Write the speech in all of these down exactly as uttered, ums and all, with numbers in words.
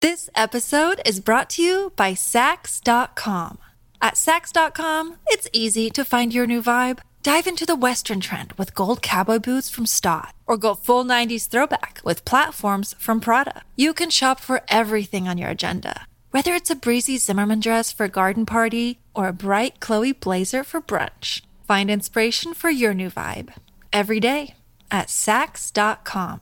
This episode is brought to you by Sax dot com. At Sax dot com, it's easy to find your new vibe. Dive into the Western trend with gold cowboy boots from Stott, or go full nineties throwback with platforms from Prada. You can shop for everything on your agenda, whether it's a breezy Zimmermann dress for a garden party or a bright Chloe blazer for brunch. Find inspiration for your new vibe every day at Sax dot com.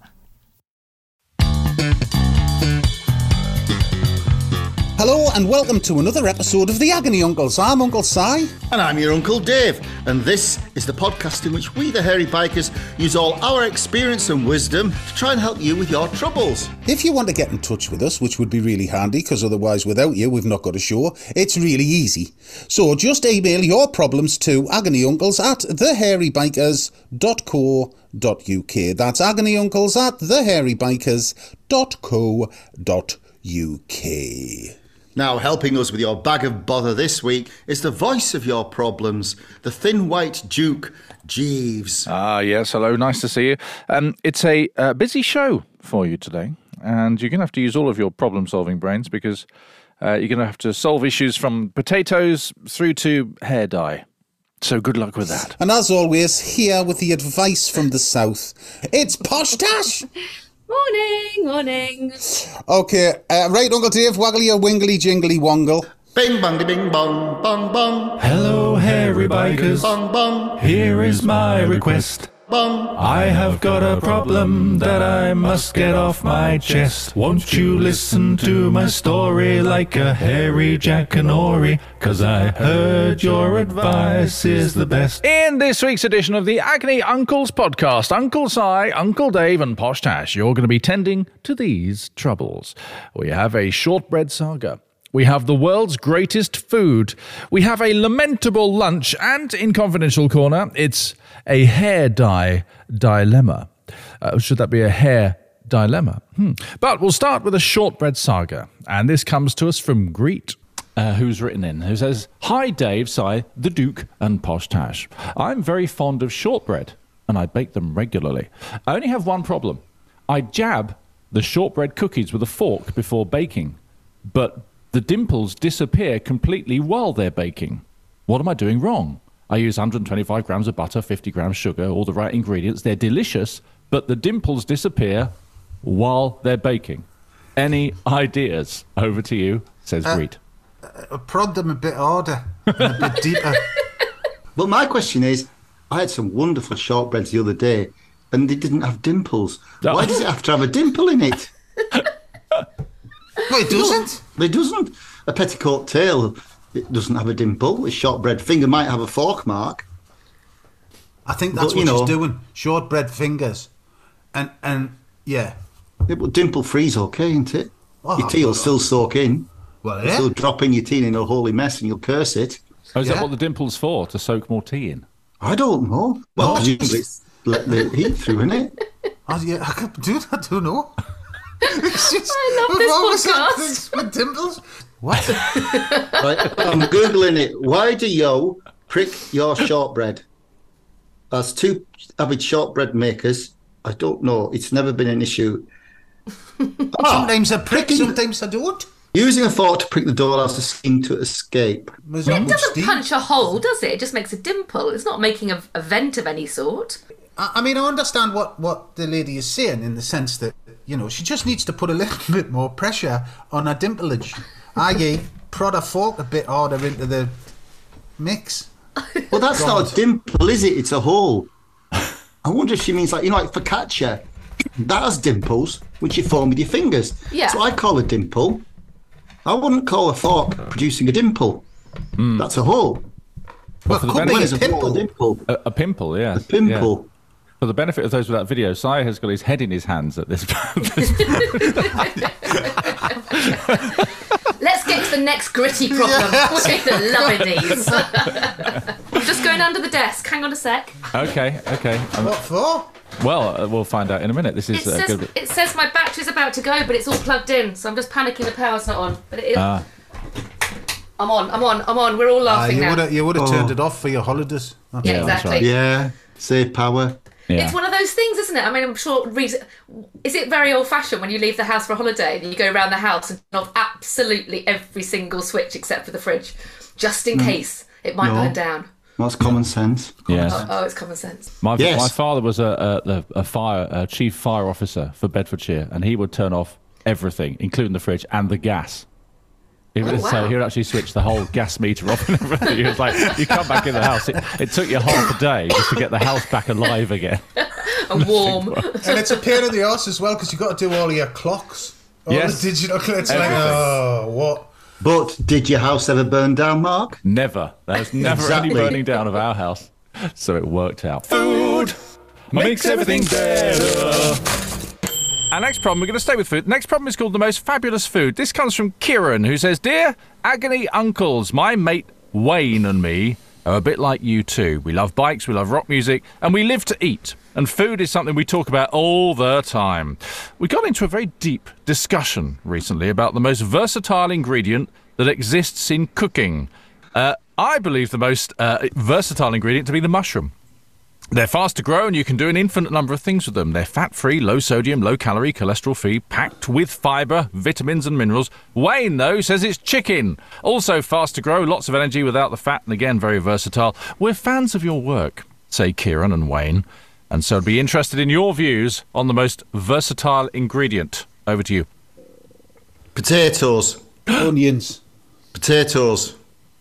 Hello and welcome to another episode of The Agony Uncles. I'm Uncle Si. And I'm your Uncle Dave. And this is the podcast in which we, the Hairy Bikers, use all our experience and wisdom to try and help you with your troubles. If you want to get in touch with us, which would be really handy, because otherwise without you we've not got a show, it's really easy. So just email your problems to agonyuncles at the hairy bikers dot co dot uk. That's agonyuncles at the hairy bikers dot co dot uk. Now, helping us with your bag of bother this week is the voice of your problems, the thin white Duke, Jeeves. Ah, yes, hello, nice to see you. Um, it's a uh, busy show for you today, and you're going to have to use all of your problem-solving brains because uh, you're going to have to solve issues from potatoes through to hair dye. So good luck with that. And as always, here with the advice from the south, it's Posh Tash! Morning, morning. Okay, uh, right, Uncle Dave, waggly or wingly jingly wongle. Bing bong de bing bong, bong bong. Hello, hairy bikers. Bong bong. Here is my request. Bong. I have got a problem that I must get off my chest. Won't you listen to my story like a hairy Jackanory? Cause I heard your advice is the best. In this week's edition of the Agony Uncles podcast, Uncle Si, Uncle Dave and Posh Tash, you're going to be tending to these troubles. We have a shortbread saga. We have the world's greatest food. We have a lamentable lunch. And in Confidential Corner, it's a hair dye dilemma. Uh, should that be a hair dilemma? Hmm. But we'll start with a shortbread saga. And this comes to us from Greet, uh, who's written in, who says, Hi Dave, Si, the Duke and Posh Tash. I'm very fond of shortbread, and I bake them regularly. I only have one problem. I jab the shortbread cookies with a fork before baking, but the dimples disappear completely while they're baking. What am I doing wrong? I use one hundred twenty-five grams of butter, fifty grams sugar, all the right ingredients. They're delicious, but the dimples disappear while they're baking. Any ideas? Over to you, says uh, Greet. Uh, prod them a bit harder and a bit deeper. Well, my question is, I had some wonderful shortbreads the other day, and they didn't have dimples. No. Why does it have to have a dimple in it? No, it doesn't. No, it doesn't. A petticoat tail, it doesn't have a dimple. A shortbread finger might have a fork mark. I think that's But, you what know- she's doing. Shortbread fingers. And, and yeah. Yeah, but dimple free's okay, isn't it? Oh, your tea will well, still soak in. Well, You'll yeah. still drop in your tea in a holy mess and you'll curse it. Oh, is Yeah. that what the dimple's for? To soak more tea in? I don't know. Well, Oh. presumably it's let the heat through, isn't it? Oh, yeah, I can't do that. I don't know. It's just, I love we've this always had podcast. things with dimples. What? Right, I'm Googling it. Why do yo prick your shortbread? As two avid shortbread makers, I don't know. It's never been an issue. Ah, Sometimes I prick, pricking- sometimes I don't. Using a fork to prick the door allows the steam to escape. There's not It much doesn't steam. punch a hole, does it? It just makes a dimple. It's not making a, a vent of any sort. I I mean, I understand what, what the lady is saying in the sense that, you know, she just needs to put a little bit more pressure on her dimplage, that is, prod a fork a bit harder into the mix. Well, that's God. not a dimple, is it? It's a hole. I wonder if she means like, you know, like focaccia. That has dimples, which you form with your fingers. Yeah. So I call a dimple. I wouldn't call a fork producing a dimple. That's a hole. Well, for it the could be What a is a hole? A pimple. dimple. A, a pimple, yeah. A pimple. Yeah. For the benefit of those without video, Si has got his head in his hands at this point. Let's get to the next gritty problem. We're loving these. I'm just going under the desk. Hang on a sec. Okay, okay. Um, What for? well, uh, we'll find out in a minute. This It is uh, says, going to be... it says my battery's about to go, but it's all plugged in, so I'm just panicking the power's not on. But it is. Ah. I'm on, I'm on, I'm on. We're all Uh, laughing you now. would have you would have Oh. turned it off for your holidays. That's Yeah, Yeah, that's exactly. right. Yeah. Save power. Yeah. It's one of those things, isn't it? I mean, I'm sure. Is it very old-fashioned when you leave the house for a holiday and you go around the house and turn off absolutely every single switch except for the fridge, just in case it might No. burn down? That's common sense. Yes. Oh, oh, it's common sense. My, Yes. my father was a, a, a fire a chief fire officer for Bedfordshire, and he would turn off everything, including the fridge and the gas. He would, Oh, wow. So he would actually switch the whole gas meter off and everything. He was like, you come back in the house. It, it took you half a day just to get the house back alive again. And warm. And it's a pain in the arse as well because you've got to do all your clocks. All Yes. the digital clocks. It's like, Everything. oh, what? But did your house ever burn down, Mark? Never. There was never Exactly. any burning down of our house. So it worked out. Food makes everything better. Our next problem, we're going to stay with food. Next problem is called The Most Fabulous Food. This comes from Kieran, who says, Dear Agony Uncles, my mate Wayne and me are a bit like you too. We love bikes, we love rock music, and we live to eat. And food is something we talk about all the time. We got into a very deep discussion recently about the most versatile ingredient that exists in cooking. Uh, I believe the most uh, versatile ingredient to be the mushroom. They're fast to grow and you can do an infinite number of things with them. They're fat-free, low-sodium, low-calorie, cholesterol-free, packed with fibre, vitamins and minerals. Wayne, though, says it's chicken. Also fast to grow, lots of energy without the fat, and again, very versatile. We're fans of your work, say Kieran and Wayne, and so I'd be interested in your views on the most versatile ingredient. Over to you. Potatoes. Onions. Potatoes.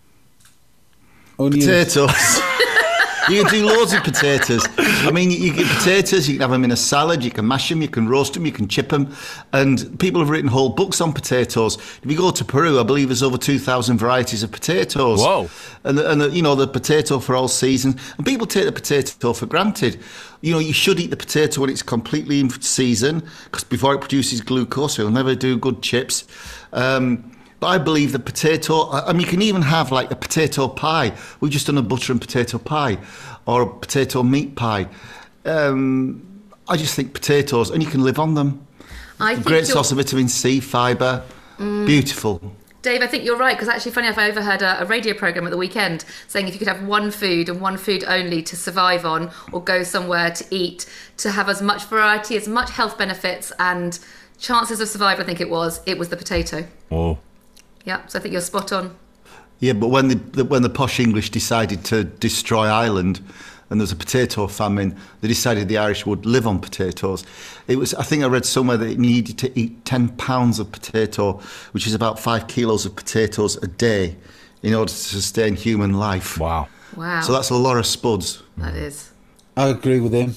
Onions. Potatoes. You can do loads of potatoes. I mean, you get potatoes, you can have them in a salad, you can mash them, you can roast them, you can chip them. And people have written whole books on potatoes. If you go to Peru, I believe there's over two thousand varieties of potatoes. Whoa. And, the, and the, you know, the potato for all seasons. And people take the potato for granted. You know, you should eat the potato when it's completely in season, because before it produces glucose, it'll never do good chips. Um, But I believe the potato, I mean, you can even have like a potato pie. We've just done a butter and potato pie or a potato meat pie. Um, I just think potatoes, and you can live on them. I think Great you're- source of vitamin C, fibre, beautiful. Dave, I think you're right, because actually, funny enough, I overheard a, a radio programme at the weekend saying if you could have one food and one food only to survive on or go somewhere to eat, to have as much variety, as much health benefits and chances of survival, I think it was, it was the potato. Whoa. Yeah, so I think you're spot on. Yeah, but when the, the when the posh English decided to destroy Ireland and there was a potato famine, they decided the Irish would live on potatoes. It was, I think I read somewhere that it needed to eat ten pounds of potato, which is about five kilos of potatoes a day, in order to sustain human life. Wow. Wow. So that's a lot of spuds. That is. I agree with him.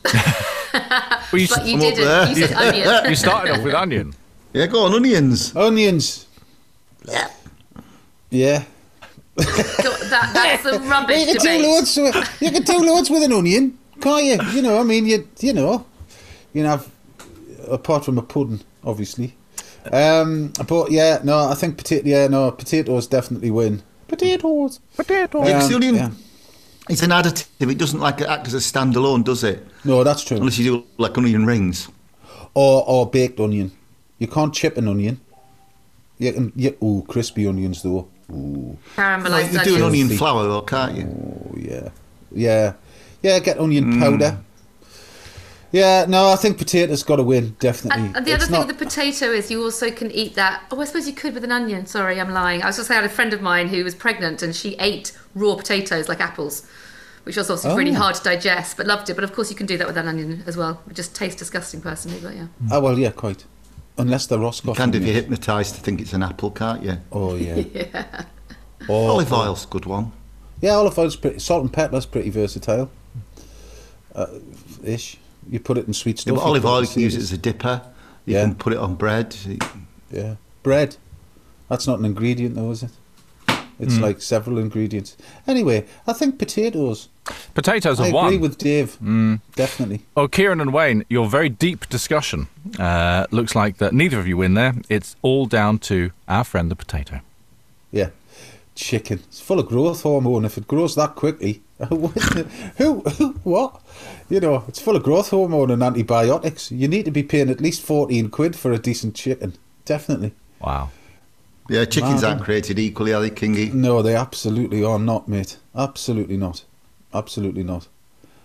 Well, you, But you I'm up didn't. there. You said onion. you started off with onion. Yeah, go on, onions. Onions. Yeah. Yeah. that, that's the rubbish You can do debate. loads. With, you can do loads with an onion, can't you? You know, I mean, you you know, you can have apart from a pudding, obviously. Um, but yeah, no, I think potato. Yeah, no, potatoes definitely win. Potatoes. Potatoes. Yeah, 'cause the Um, onion, yeah. it's an additive. It doesn't like act as a standalone, does it? No, that's true. Unless you do like onion rings. Or or baked onion. You can't chip an onion. You can. You, ooh, crispy onions though. Ooh. Caramelised Like you do an onions. onion Filthy. flour, though, can't you? Oh yeah, yeah, yeah. Get onion Mm. powder. Yeah, no, I think potatoes got to win definitely. And, and the It's other thing not- with the potato is you also can eat that. Oh, I suppose you could with an onion. Sorry, I'm lying. I was just saying I had a friend of mine who was pregnant and she ate raw potatoes like apples, which was obviously really Oh. hard to digest, but loved it. But of course, you can do that with an onion as well. It just tastes disgusting, personally, but yeah. Oh well, yeah, quite. Unless they're Roscoff. You can if onions. you're hypnotised to think it's an apple, can't you? Oh yeah. Yeah. Oh, Olive oil's a good one. Yeah, olive oil's pretty. Salt and pepper's pretty versatile. Uh, ish. You put it in sweet Yeah, stuff. but olive put it oil, in you can use it cereals. as a dipper. You Yeah. can put it on bread. Yeah, bread. That's not an ingredient, though, is it? It's Hmm. like several ingredients. Anyway, I think potatoes. Potatoes I have agree won. with Dave. Hmm. Definitely. Oh, Kieran and Wayne, your very deep discussion uh, looks like that neither of you win there. It's all down to our friend the potato. Yeah. Chicken. It's full of growth hormone. If it grows that quickly, who, who, what? You know, it's full of growth hormone and antibiotics. You need to be paying at least fourteen quid for a decent chicken. Definitely. Wow. Yeah, chickens Mad. aren't created equally, are they, Kingy? No, they absolutely are not, mate. Absolutely not. Absolutely not.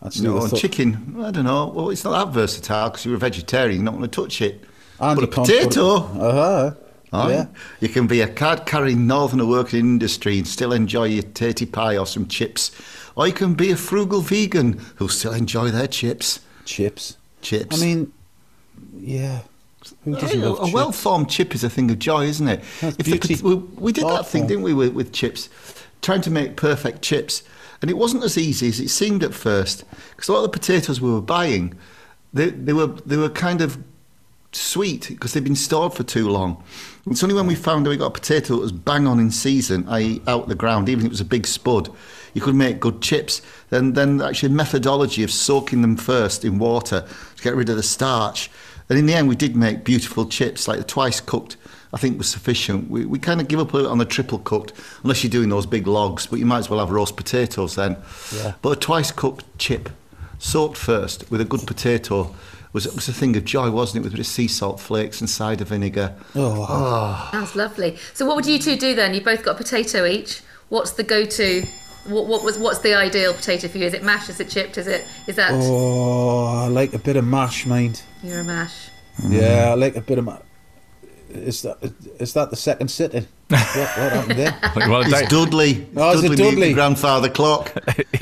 I'd You know, have and thought- chicken, I don't know. Well, it's not that versatile because you're a vegetarian. You're not going to touch it. And but you a can't put it- potato, Uh-huh. oh, Yeah. you can be a card-carrying northerner working in industry and still enjoy your tatty pie or some chips. Or you can be a frugal vegan who'll still enjoy their chips. Chips. Chips. I mean, yeah. Who doesn't Yeah, love a chips? well-formed chip is a thing of joy, isn't it? That's If the beauty. pot- we, we did that Art thing, form. didn't we, with, with chips? Trying to make perfect chips. And it wasn't as easy as it seemed at first. Because a lot of the potatoes we were buying, they, they were they were kind of sweet because they'd been stored for too long. It's only when we found that we got a potato that was bang on in season, that is out the ground, even if it was a big spud, you could make good chips. Then then actually methodology of soaking them first in water to get rid of the starch. And in the end we did make beautiful chips, like the twice cooked I think was sufficient. We we kind of give up a little on the triple cooked, unless you're doing those big logs, but you might as well have roast potatoes then. Yeah. But a twice cooked chip, soaked first with a good potato, was was a thing of joy, wasn't it? With a bit of sea salt flakes and cider vinegar. Oh, wow. That's lovely. So what would you two do then? You both got a potato each. What's the go-to? What, what was what's the ideal potato for you? Is it mashed? Is it chipped? Is it is that Oh, I like a bit of mash, mind. you're a mash? Yeah, I like a bit of mash. Is that is that the second sitting? What, what happened there? Well, It's Dave, Dudley. Oh, is it Dudley, Dudley? the grandfather clock.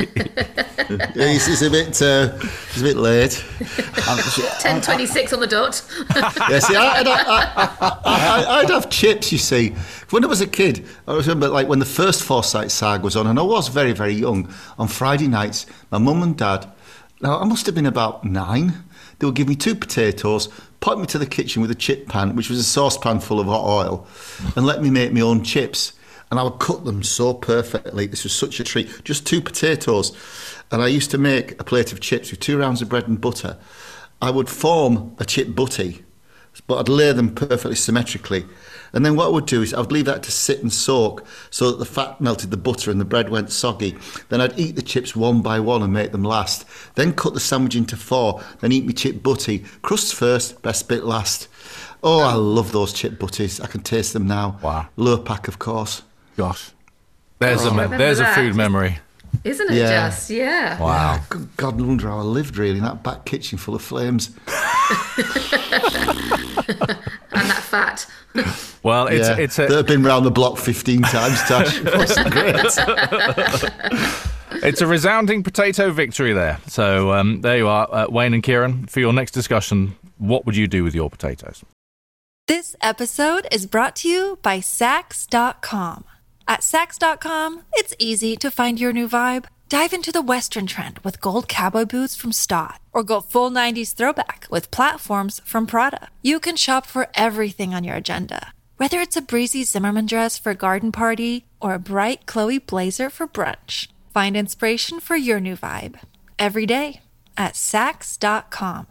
he's, he's a bit uh, he's a bit late. Ten twenty-six on the dot. Yeah, see, I'd, I, I, I, I'd have chips, you see. When I was a kid, I remember like when the first Forsyth Saga was on, and I was very, very young, on Friday nights, my mum and dad, now I must have been about nine, they would give me two potatoes, point me to the kitchen with a chip pan, which was a saucepan full of hot oil, and let me make my own chips. And I would cut them so perfectly. This was such a treat. Just two potatoes. And I used to make a plate of chips with two rounds of bread and butter. I would form a chip butty, but I'd lay them perfectly symmetrically. And then what I would do is I would leave that to sit and soak so that the fat melted the butter and the bread went soggy. Then I'd eat the chips one by one and make them last. Then cut the sandwich into four. Then eat my chip butty. Crusts first, best bit last. Oh, I love those chip butties. I can taste them now. Wow. Lurpak, of course. gosh, there's a me- Remember there's a that. food memory. Isn't it Yeah. just? Yeah. Wow. Good God, I wonder how I lived really in that back kitchen full of flames. And that fat. Well, it's yeah, it's that a have been round the block fifteen times, Tash. Wasn't great. it's a resounding potato victory there. So um, there you are, uh, Wayne and Kieran. For your next discussion, what would you do with your potatoes? This episode is brought to you by Sax dot com. At Sax dot com, it's easy to find your new vibe. Dive into the Western trend with gold cowboy boots from Stott, or go full nineties throwback with platforms from Prada. You can shop for everything on your agenda, whether it's a breezy Zimmermann dress for a garden party or a bright Chloe blazer for brunch. Find inspiration for your new vibe every day at Sax dot com.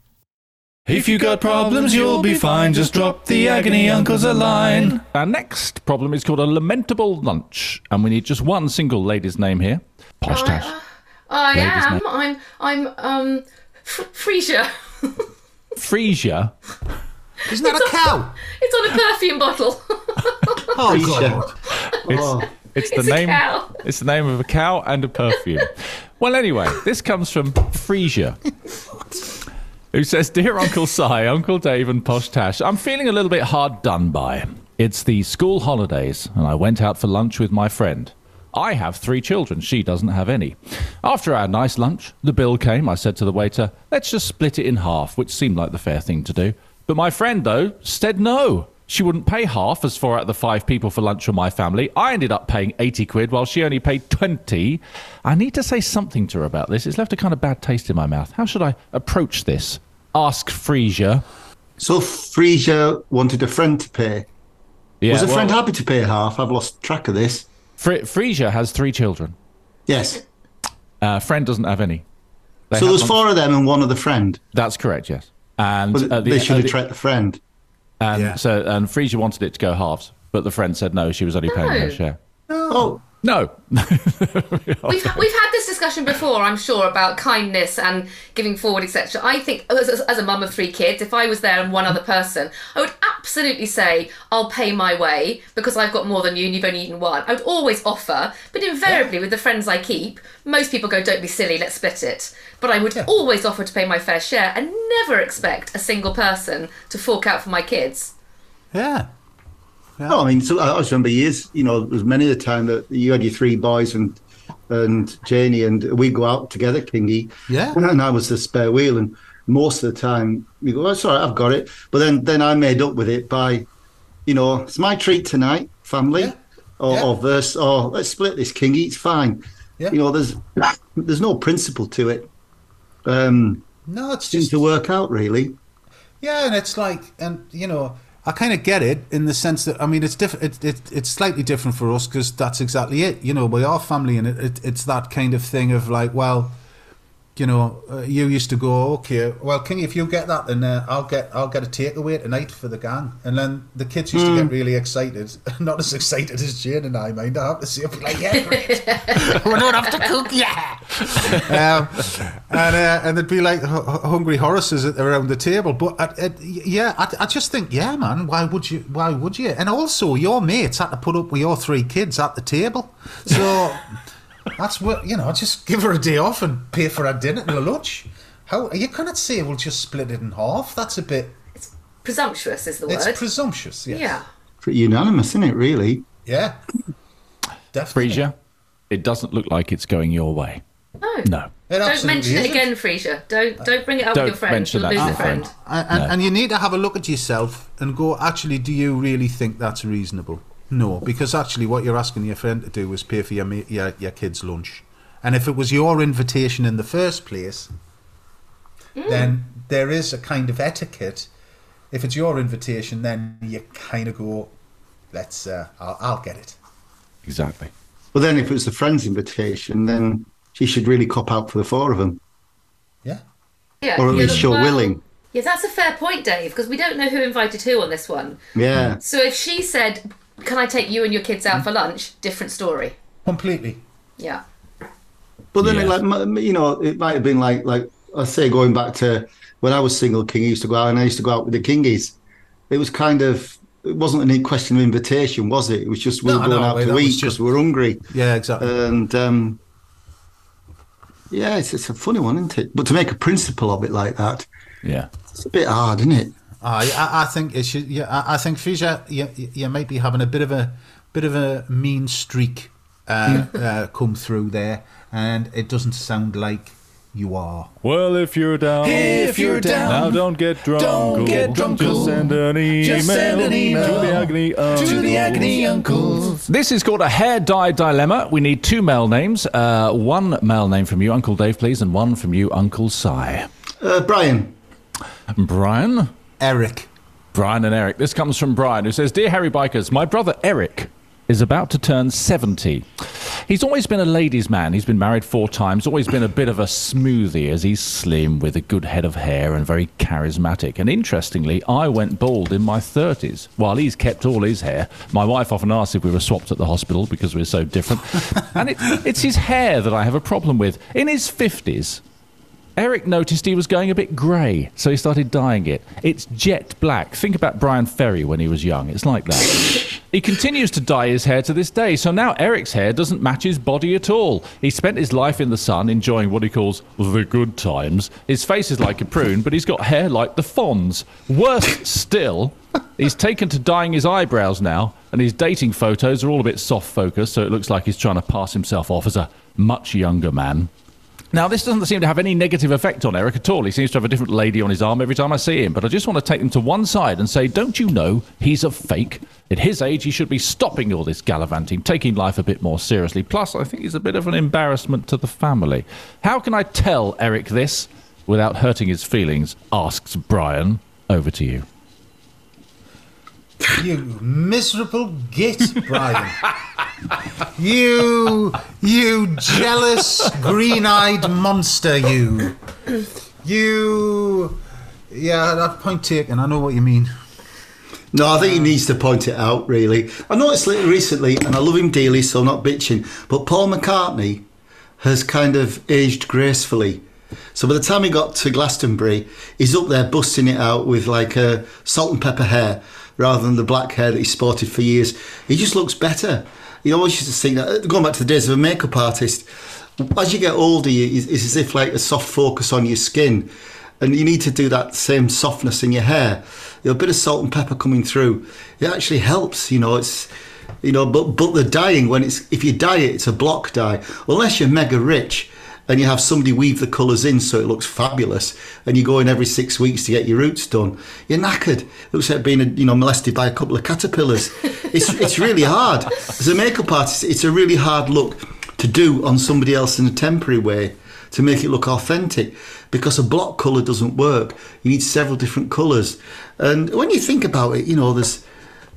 If you got problems, you'll be fine. Just drop the agony uncles a line. Our next problem is called a lamentable lunch, and we need just one single lady's name here. Posh Tash. I Ladies' am. night. I'm. I'm. Um. F- Frisia. Frisia. Isn't that a cow? It's on a perfume bottle. Oh, God. Oh, It's the It's a name. cow. It's the name of a cow and a perfume. Well, anyway, this comes from Frisia, who says, "Dear Uncle Si, Uncle Dave, and Posh Tash, I'm feeling a little bit hard done by. It's the school holidays, and I went out for lunch with my friend. I have three children. She doesn't have any. After our nice lunch, the bill came. I said to the waiter, let's just split it in half, which seemed like the fair thing to do. But my friend, though, said no. She wouldn't pay half as four out of the five people for lunch for my family. I ended up paying eighty quid while she only paid twenty. I need to say something to her about this. It's left a kind of bad taste in my mouth. How should I approach this? Ask Frisia." so Frisia wanted a friend to pay. Yeah, Was a well, friend happy to pay half? I've lost track of this. Fr- Frisia has three children. Yes. Uh, friend doesn't have any. They So have there's one- four of them and one of the friend. That's correct, yes. And But uh, the- they should uh, have the- tried the friend. And Yeah. so, and Frisia wanted it to go halves, but the friend said no. She was only paying her No. share. Oh, No, We've we've had this discussion before, I'm sure, about kindness and giving forward, et cetera. I think, as, as a mum of three kids, if I was there and one other person, I would absolutely say, I'll pay my way because I've got more than you and you've only eaten one. I would always offer, but invariably with the friends I keep, most people go, don't be silly, let's split it. But I would Yeah. always offer to pay my fair share and never expect a single person to fork out for my kids. Yeah. No, I mean, so I just remember years, you know, there was many a time that you had your three boys and and Janie, and we go out together, Kingy. Yeah. And I was the spare wheel, and most of the time we go, oh, sorry, I've got it. But then, then I made up with it by, you know, it's my treat tonight, family, Yeah. or, Yeah. or verse, or let's split this, Kingy. It's fine. Yeah. You know, there's there's no principle to it. Um, No, it's seems just to work out really. yeah, and it's like, and you know, I kind of get it in the sense that I mean, it's different. It, it, it's slightly different for us because that's exactly it. You know, we are family, and it, it it's that kind of thing of like, well, you know, uh, you used to go, okay, well, King, if you get that, then uh, I'll get I'll get a takeaway tonight for the gang, and then the kids used to get really excited, not as excited as Jane and I, mind. I have to say, I'll be like, yeah, great, we don't have to cook, yeah, um, and uh, and they'd be like h- h- hungry Horaces around the table. But uh, uh, yeah, I, I just think, yeah, man, why would you? Why would you? And also, your mates had to put up with your three kids at the table, so. That's what, you know, just give her a day off and pay for her dinner and her lunch. How you cannot say we'll just split it in half. That's a bit. Presumptuous is the It's word. presumptuous. Yes. Yeah. Pretty unanimous, isn't it, really? Yeah. Definitely. Frasier, it doesn't look like it's going your way. No. No. It Don't absolutely mention it isn't. again, Frasier. Don't don't bring it up Don't with your friend. mention You'll that lose to a your friend. friend. And, and, No. and you need to have a look at yourself and go, actually, do you really think that's reasonable? No, because actually what you're asking your friend to do is pay for your, ma- your, your kid's lunch. And if it was your invitation in the first place, then there is a kind of etiquette. If it's your invitation, then you kind of go, let's, uh, I'll, I'll get it. Exactly. But then if it was the friend's invitation, then she should really cop out for the four of them. Yeah. Yeah, Or at yeah, least show well, willing. Yeah, that's a fair point, Dave, because we don't know who invited who on this one. Yeah. So if she said, can I take you and your kids out for lunch? Different story. Completely. Yeah. But then, Yeah. it, like m- you know, it might have been like, like I say, going back to when I was single king, I used to go out and I used to go out with the kingies. It was kind of, it wasn't any question of invitation, was it? It was just we No, were going no, out that to was eat just- because we were hungry. Yeah, exactly. And um, yeah, it's, it's a funny one, isn't it? But to make a principle of it like that, Yeah. it's a bit hard, isn't it? I, I, I think it should. Yeah, I, I think Fisher, you, you might be having a bit of a bit of a mean streak uh, uh, come through there, and it doesn't sound like you are. Well, if you're down, If you're down, now don't get drunk. don't get drunk. Just send an email, Just send an email to the agony uncles. to the Agony Uncles. This is called a hair dye dilemma. We need two male names. Uh, one male name from you, Uncle Dave, please, and one from you, Uncle Si. Uh, Brian, Brian? Eric. Brian and Eric. This comes from Brian, who says, Dear Harry Bikers, my brother Eric is about to turn seventy. He's always been a ladies' man. He's been married four times, always been a bit of a smoothie as he's slim with a good head of hair and very charismatic. And interestingly, I went bald in my thirties while he's kept all his hair. My wife often asks if we were swapped at the hospital because we're so different. And it, it's his hair that I have a problem with. In his fifties, Eric noticed he was going a bit grey, so he started dyeing it. It's jet black. Think about Brian Ferry when he was young. It's like that. He continues to dye his hair to this day, so now Eric's hair doesn't match his body at all. He spent his life in the sun enjoying what he calls the good times. His face is like a prune, but he's got hair like the Fonz. Worse still, he's taken to dyeing his eyebrows now, and his dating photos are all a bit soft focused, so it looks like he's trying to pass himself off as a much younger man. Now, this doesn't seem to have any negative effect on Eric at all. He seems to have a different lady on his arm every time I see him. But I just want to take him to one side and say, don't you know he's a fake? At his age, he should be stopping all this gallivanting, taking life a bit more seriously. Plus, I think he's a bit of an embarrassment to the family. How can I tell Eric this without hurting his feelings? Asks Brian. Over to you. You miserable git, Brian. you, you jealous, green-eyed monster, you. You... Yeah, that point taken. I know what you mean. no, I think he needs to point it out, really. I noticed it recently, and I love him dearly, so I'm not bitching, but Paul McCartney has kind of aged gracefully. So by the time he got to Glastonbury, he's up there busting it out with like a salt and pepper hair rather than the black hair that he sported for years. He just looks better. You always used to think that, going back to the days of a makeup artist, as you get older, it's as if like a soft focus on your skin, and you need to do that same softness in your hair. You know, a bit of salt and pepper coming through, it actually helps. You know, it's you know, but but the dyeing, when it's if you dye it, it's a block dye. Unless you're mega rich and you have somebody weave the colours in so it looks fabulous, and you go in every six weeks to get your roots done, you're knackered. It looks like being you know molested by a couple of caterpillars. It's it's really hard. As a makeup artist, it's a really hard look to do on somebody else in a temporary way to make it look authentic, because a block colour doesn't work. You need several different colours. And when you think about it, you know, there's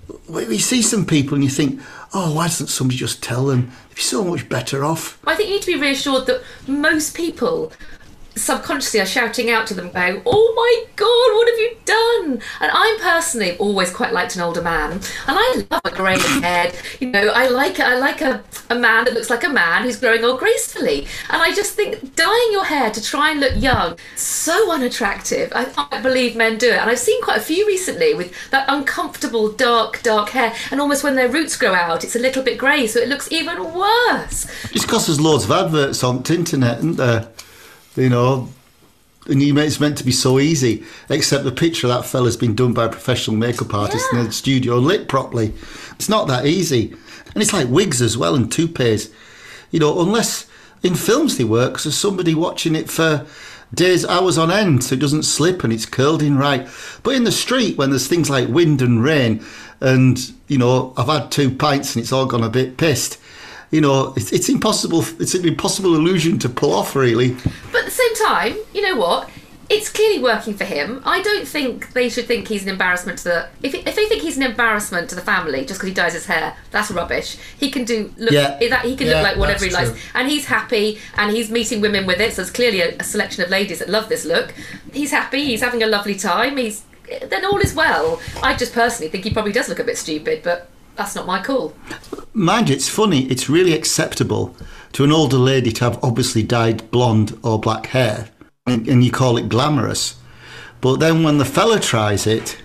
we see some people and you think, oh, why doesn't somebody just tell them? They'd be so much better off. I think you need to be reassured that most people subconsciously are shouting out to them about, oh my God, what have you done? And I personally always quite liked an older man, and I love a grey head. You know, I like I like a, a man that looks like a man who's growing old gracefully. And I just think dyeing your hair to try and look young, so unattractive. I can't believe men do it. And I've seen quite a few recently with that uncomfortable dark, dark hair, and almost when their roots grow out, it's a little bit grey, so it looks even worse. It's because there's loads of adverts on the internet, isn't there? You know, and you, it's meant to be so easy, except the picture of that fella's been done by a professional makeup artist yeah. in the studio, lit properly. It's not that easy. And it's like wigs as well and toupees. You know, unless in films they work, because there's somebody watching it for days, hours on end, so it doesn't slip and it's curled in right. But in the street, when there's things like wind and rain, and, you know, I've had two pints and it's all gone a bit pissed, you know, it's, it's impossible. It's an impossible illusion to pull off, really. But at the same time, you know what? It's clearly working for him. I don't think they should think he's an embarrassment to the... If, if they think he's an embarrassment to the family just because he dyes his hair, that's rubbish. He can do... Look, yeah. that, he can yeah, look like whatever he likes. True. And he's happy, and he's meeting women with it, so there's clearly a, a selection of ladies that love this look. He's happy, he's having a lovely time, he's... Then all is well. I just personally think he probably does look a bit stupid, but... That's not my call. Mind you, it's funny, it's really acceptable to an older lady to have obviously dyed blonde or black hair, and, and you call it glamorous. But then when the fella tries it,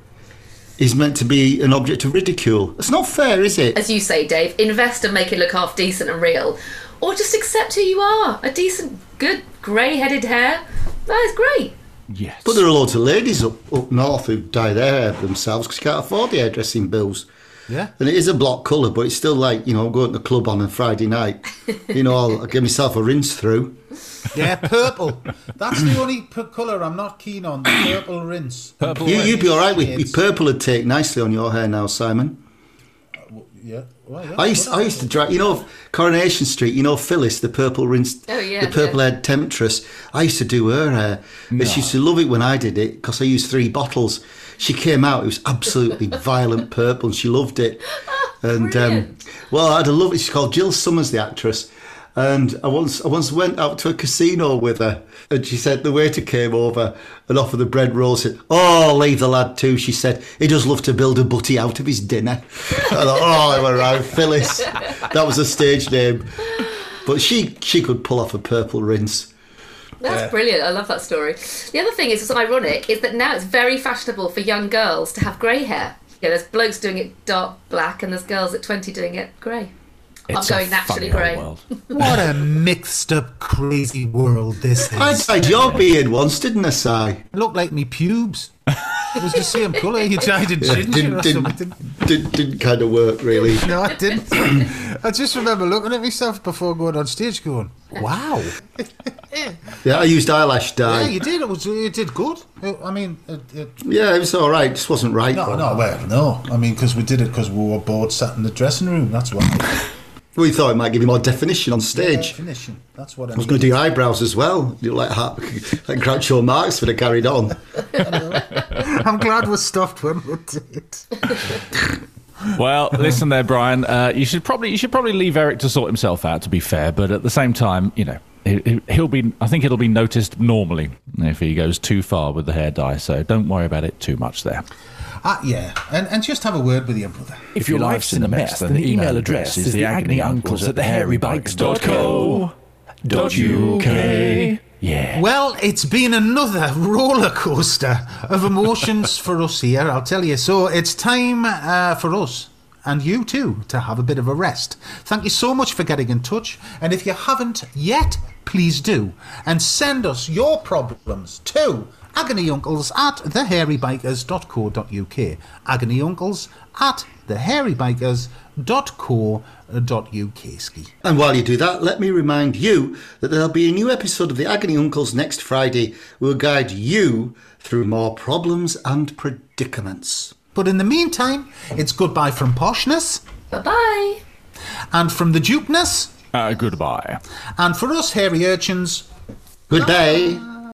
he's meant to be an object of ridicule. It's not fair, is it? As you say, Dave, invest and make it look half decent and real. Or just accept who you are. A decent, good, grey-headed hair. That is great. Yes. But there are loads of ladies up, up north who dye their hair themselves because you can't afford the hairdressing bills. Yeah. And it is a block colour, but it's still like, you know, I'm going to the club on a Friday night. You know, I'll, I'll give myself a rinse through. Yeah, purple. That's the only p- colour I'm not keen on, the purple rinse. Purple You, rinse. you'd be all right with your purple would take nicely on your hair now, Simon. Yeah. Well, yeah. I used, I used to dry, you know, Coronation Street, you know, Phyllis, the purple rinse, Oh, yeah, the purple-haired temptress. I used to do her hair. And she used to love it when I did it because I used three bottles. She came out, it was absolutely violent purple, and she loved it. And um, brilliant. well, I had a lovely. She's called Jill Summers, the actress. And I once, I once went out to a casino with her, and she said the waiter came over and offered the bread rolls. Said, "Oh, leave the lad too." She said, "He does love to build a butty out of his dinner." I thought, "Oh, I'm around, Phyllis." That was a stage name, but she she could pull off a purple rinse. That's Yeah. brilliant. I love that story. The other thing is, what's ironic, is that now it's very fashionable for young girls to have grey hair. Yeah, there's blokes doing it dark black, and there's girls at twenty doing it grey. It's I'm going a naturally funny grey. old world. What a mixed up, crazy world this I is. dyed your beard once, didn't I, Si? It looked like me pubes. It was the same colour. You dyed in ginger Didn't, or didn't, something. didn't, didn't kind of work, really. No, I didn't. I just remember looking at myself before going on stage going, wow. Yeah, I used eyelash dye. Yeah, you did. It was. You did good. It, I mean, it, it, Yeah, it was all right. Just wasn't right. no, no, well, no. I mean, because we did it because we were bored sat in the dressing room. That's why. We thought it might give you more definition on stage. Definition. That's what I, I was going to do eyebrows as well. You know, like ha- like Groucho Marx would have carried on. I'm glad we stopped when we did. Well, listen there, Brian. Uh, you should probably you should probably leave Eric to sort himself out. To be fair, but at the same time, you know, he, he'll be. I think it'll be noticed normally if he goes too far with the hair dye. So don't worry about it too much there. Ah, yeah, and and just have a word with your brother. If your life's in a mess, then the email address is the agony uncles at the hairy bikes dot co. dot U K. Yeah. Well, it's been another roller coaster of emotions for us here, I'll tell you. So it's time uh, for us and you too to have a bit of a rest. Thank you so much for getting in touch. And if you haven't yet, please do. And send us your problems to agonyuncles at the hairy bikers dot co dot U K. agonyuncles at the hairy bikers dot co dot U K. Ski. And while you do that, let me remind you that there'll be a new episode of the Agony Uncles next Friday. We'll guide you through more problems and predicaments. But in the meantime, it's goodbye from Poshness. Bye-bye. And from the Dukeness. Uh, goodbye. And for us hairy urchins, Goodbye.